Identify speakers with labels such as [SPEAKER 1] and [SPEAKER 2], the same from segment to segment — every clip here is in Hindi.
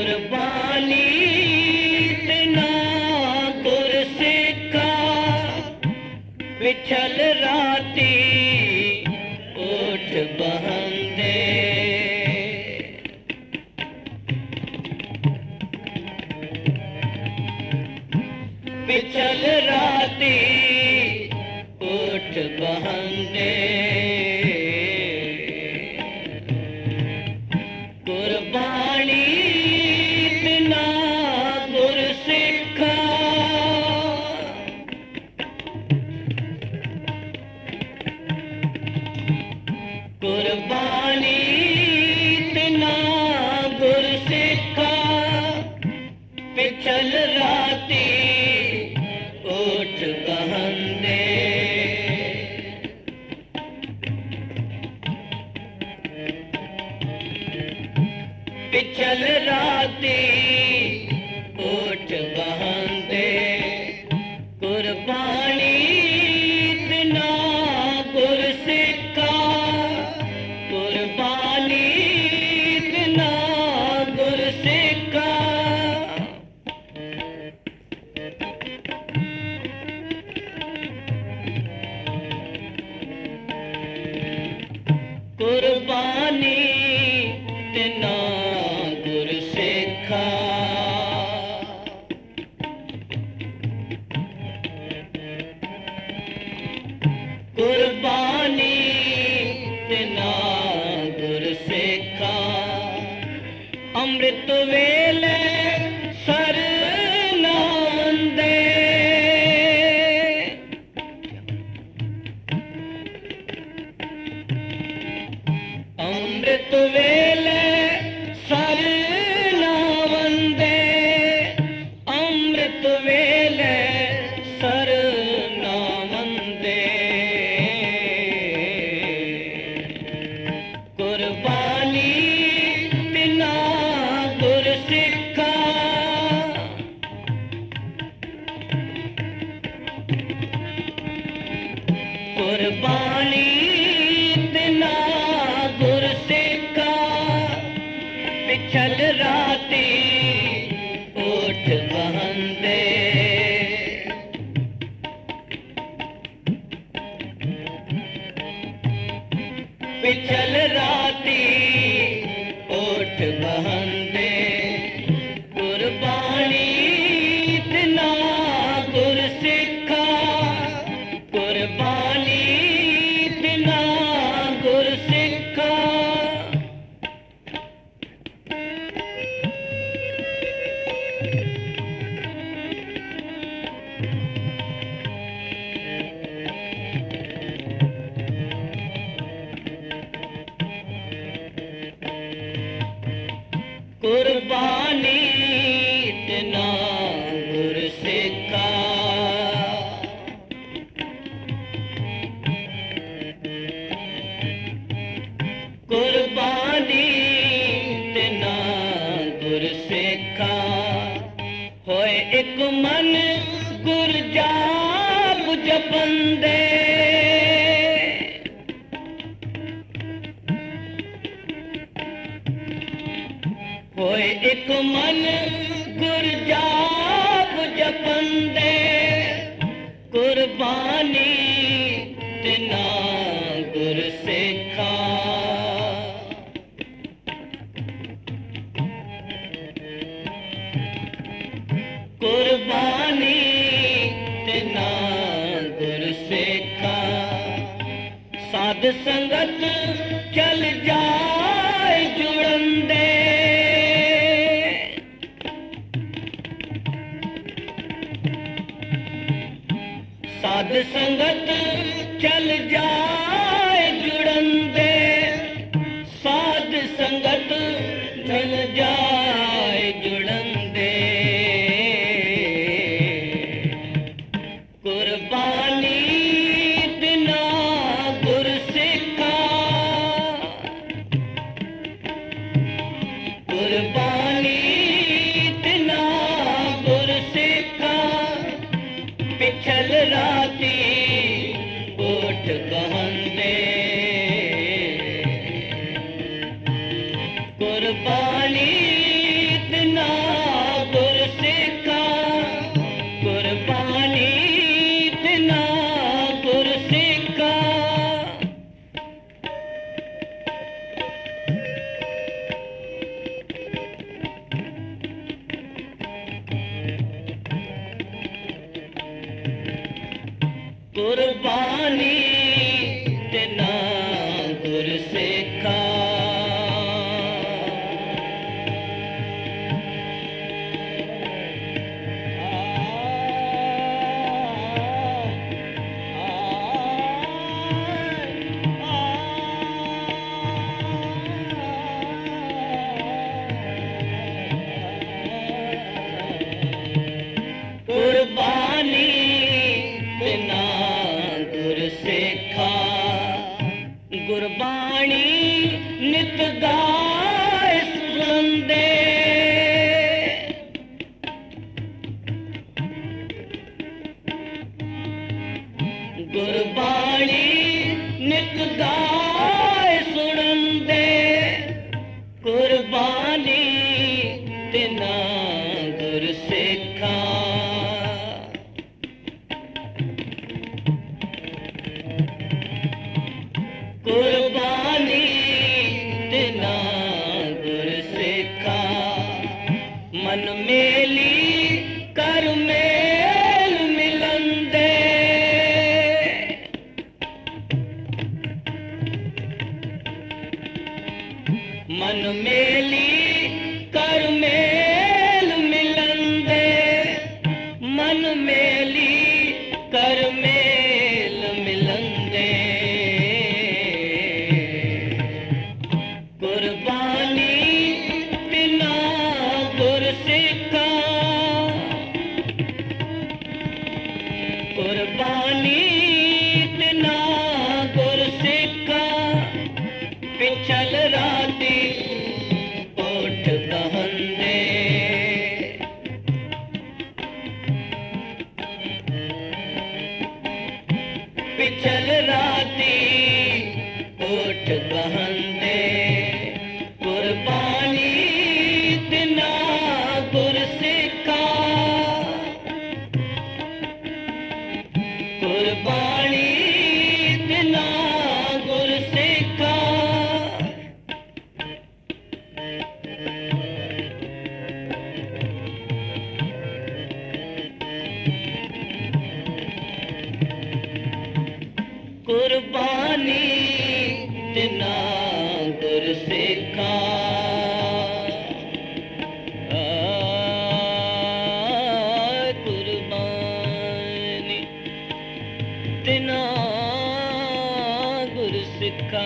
[SPEAKER 1] कुर्बानी इतना गुरसिखा विछल राती उठ बहंदे विछल राती उठ बहंदे कुर्बानी इतना गुरसिखा कुर्बानी इतना गुरसिखा पिछल राती उठ बहंदे पिछल राती उठ बहंदे कुर्बानी इतना गुरसिखा कुर्बानी इतना गुरसिखा कुर्बानी इतना गुरसिखा कुर्बानी इतना गुरसिखा अमृत वेले सर ना वंदे अमृत वेले सर ना वंदे अमृत वेले सर ना वंदे कुर्बानी बिना गुरसिखा कुर्बानी बिना गुरसिखा पिछल राती उठ बहंदे पिछल राती उठ बहंदे कुर्बानी इतना गुरसिखा कुर्बानी इतना गुरसिखा कुर्बानी इतना गुरसिखा कुर्बानी इतना गुरसिखा होए एक मन गुरजाप जपंदे होए एक मन गुरजाप जपंदे कुर्बानी इतना गुरसिखा कुर्बानी इतना गुरसिखा साध संगत चल जाए जुड़ंदे साध संगत चल जाए जुड़ंदे साध संगत चल जाए जुड़ंदे कुर्बानी इतना गुरसिखा कुर्बानी इतना गुरसिखा पिछल राती उठ बहंदे कुर्बानी तिना गुरसिखा कुर्बानी तिना गुरसिखा गुरबाणी नित गाए सुनंदे गुरबाणी नित गाए सुनंदे कुर्बानी तिना गुरसिखा कुर्बानी तिना गुरसिखा मन मेली कर मेल मिलंदे मन मेली कर मेल मिलंदे मन मेली कर मेल मिलंदे कुर्बानी तिना गुरसिखा कुर्बानी तिना गुरसिखा पिछल राती उठ कहंदे पिछल राती उठ कहंदे कुर्बानी तिना गुरसिखा कुर्बानी तिना गुरसिखा कुर्बानी तिना गुरसिखा कुर्बानी तिना गुरसिखा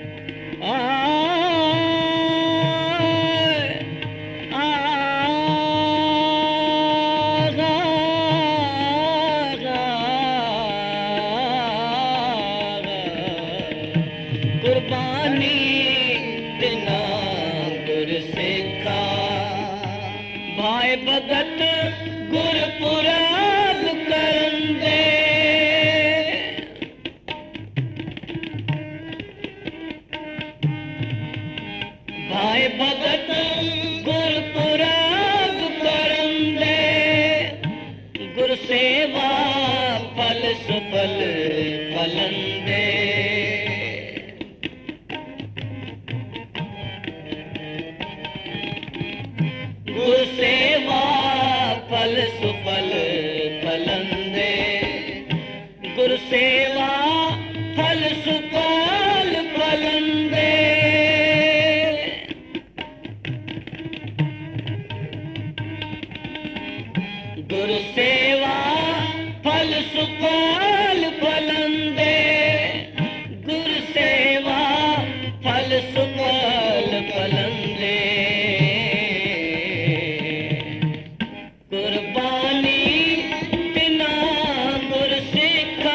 [SPEAKER 1] कुर्बानी तिना गुरसिखा भाई भगत गुरपुराब करंदे भाई भगत गुरपुराब करंदे गुरसेवा फल सुफल फलंदे गुरसेवा फल सुफल फलंदे गुरसेवा फल सुफल फलंदे गुरसेवा फल सुफल फलंदे गुरसेवा फल सुफल फलंदे कुर्बानी तिना गुरसिखा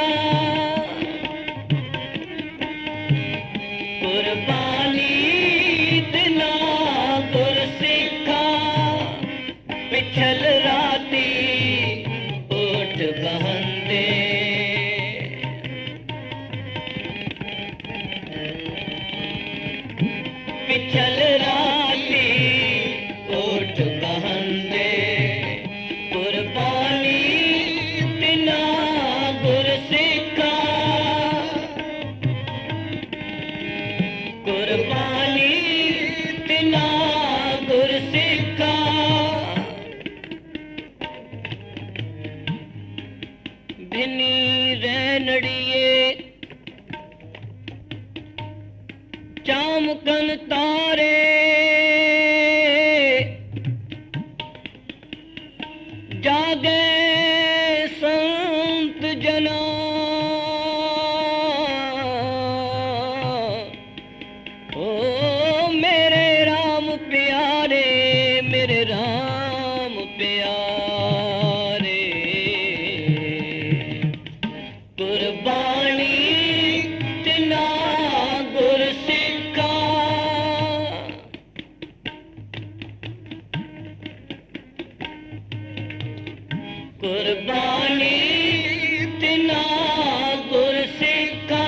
[SPEAKER 1] कुर्बानी तिना गुरसिखा पिछल राती उठ कहंदे पिछल राती उठ कहंदे कुर्बानी तिना गुरसिखा कुर्बानी तिना गुरसिखा भिनी रहन चमकन तारे जागे संत जना ओ मेरे राम प्यारे मेरे राम प्यारे कुर्बानी तिना गुरसिखा कुर्बानी तिना गुरसिखा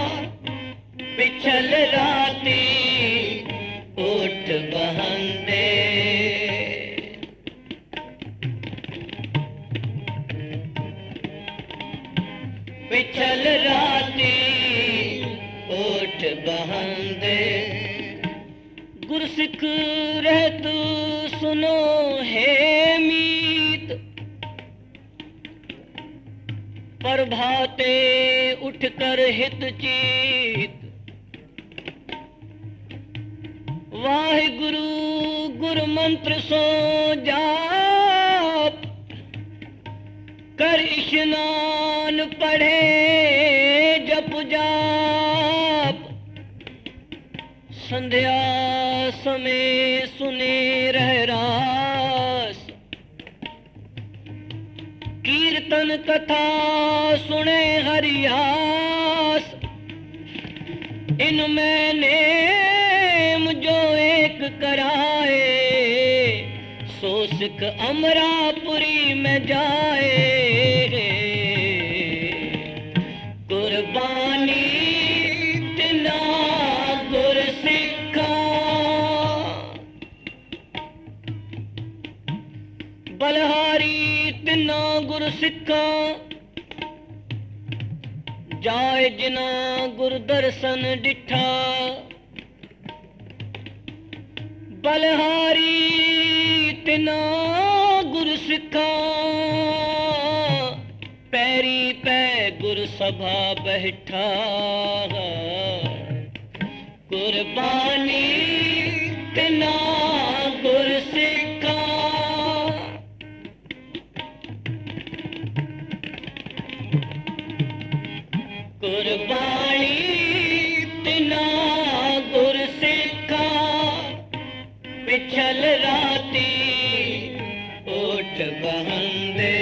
[SPEAKER 1] पिछल राती उठ बहंदे पिछल राती उठ बहंदे गुरसिख रहत सुनो है मीत प्रभाते उठ कर हित चीत वाहिगुरु गुरु मंत्र सो जाप कर स्नान पढ़े जप जाप संध्या समय सुने रहरास कीर्तन कथा सुने हरियास इनमें नेम जो एक कराए सो सिख अमरापुरी में जाए कुर्बानी तिना गुरसिखा बलहारी तिना गुरसिखा जाए जिना गुर दर्शन डिठा बलहारी तिना गुरसिखा पैरी पै गुर सभा बैठा कुर्बानी तिना गुरसिखा कुर्बानी तिना गुरसिखा पिछल राती उठ बहंदे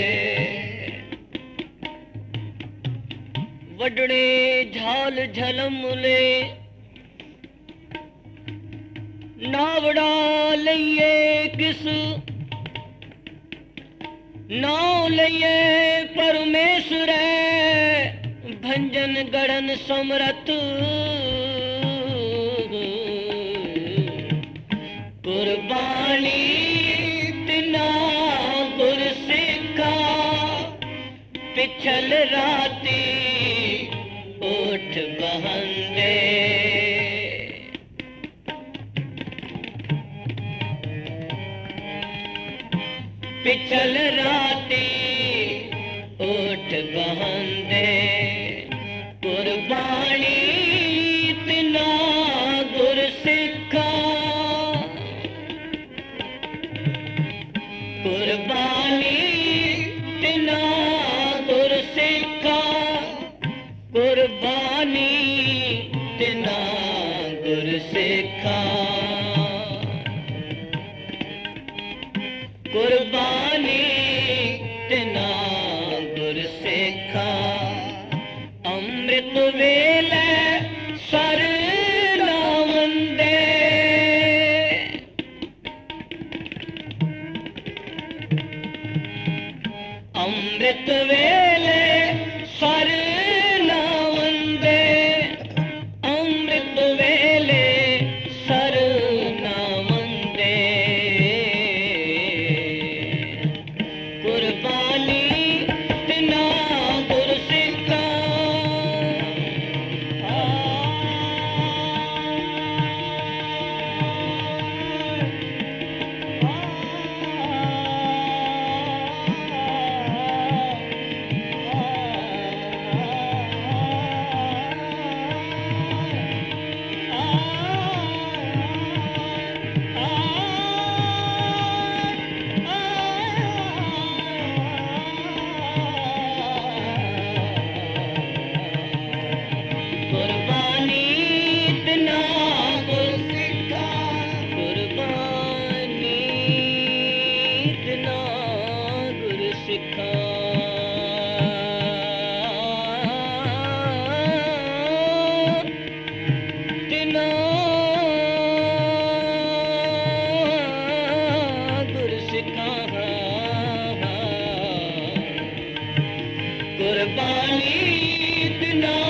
[SPEAKER 1] वडड़े झाल झलमुले नावड़ा लइए किस नाव लइए परमेश्वर भंजन गढ़न समरथ कुर्बानी तिना गुरसिखा पिछल राती उठ बहंदे पिछल राती उठ बहंदे कुर्बानी तिना गुरसिखा कुर्बानी तिना गुरसिखा कुर्बानी तिना गुरसिखा कुर्बानी तिना गुरसिखा अमृत वेले सर नावंदे अमृत वेले सर नावंदे अमृत वेले सर कुर्बानी इतना